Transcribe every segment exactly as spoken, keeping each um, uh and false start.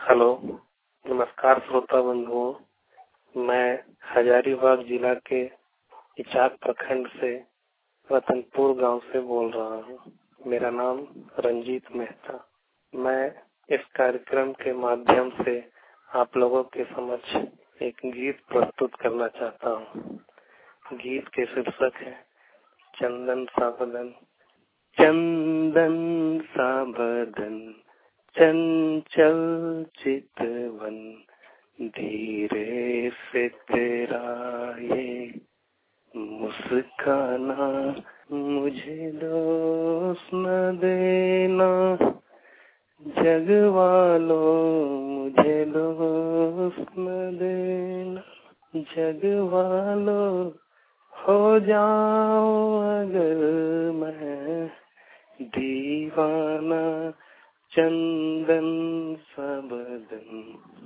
Hello, नमस्कार श्रोता बंधुओं। मैं हजारीबाग जिला के इचाक प्रखंड से रतनपुर गांव से बोल रहा हूं। मेरा नाम रंजीत मेहता। मैं इस कार्यक्रम के माध्यम से आप लोगों के समक्ष एक गीत प्रस्तुत करना चाहता हूं। गीत के शीर्षक है चंदन सा बदन। चंदन सा बदन चंचल चितवन, धीरे से तेरा ये मुस्काना, मुझे दोष न देना जग वालों, मुझे दोष न देना जग वालों। हो जाओ अगर मैं दीवाना, चंदन सा बदन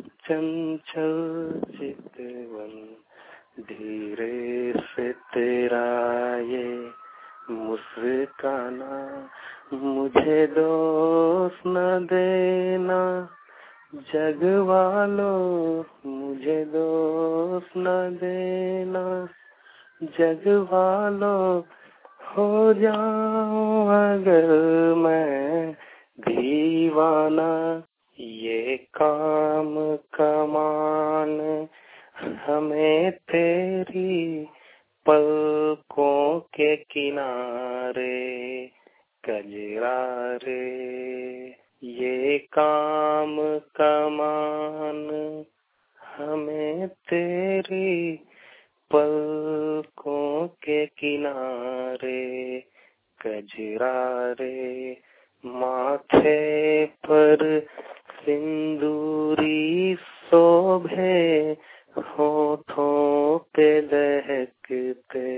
चंचल चितवन, धीरे से तेरा ये मुस्काना, मुझे दोष न देना जग वालों, मुझे दोष न देना जग वालों। हो जाऊं अगर मैं दीवाना, ये काम कमान हमें तेरी पलकों के किनारे कजरा रे। ये काम कमान हमें तेरी पलकों के किनारे कजरा रे। माथे पर सिंदूरी शोभे, होठों पे दहकते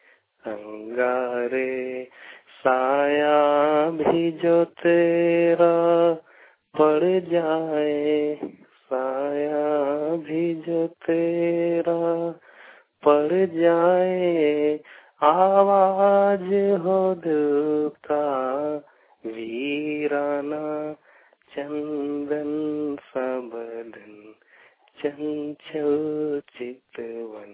अंगारे। साया भी जो तेरा पड़ जाए, साया भी जो तेरा पड़ जाए, आवाज हो दिल का वीराना। चंदन सा बदन चंचल चितवन,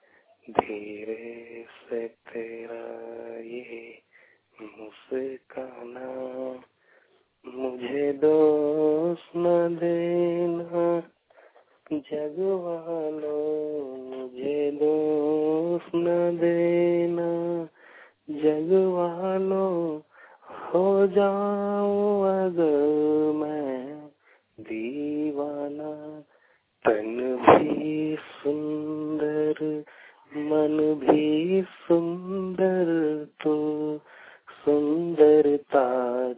धीरे से तेरा ये मुस्काना, मुझे दोष न देना जग वालों, मुझे दोष न देना जग वालों। हो जाऊं अगर मैं दीवाना, तन भी सुंदर मन भी सुंदर, तो सुंदरता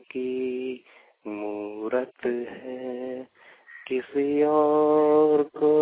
की मूरत है, किसी और को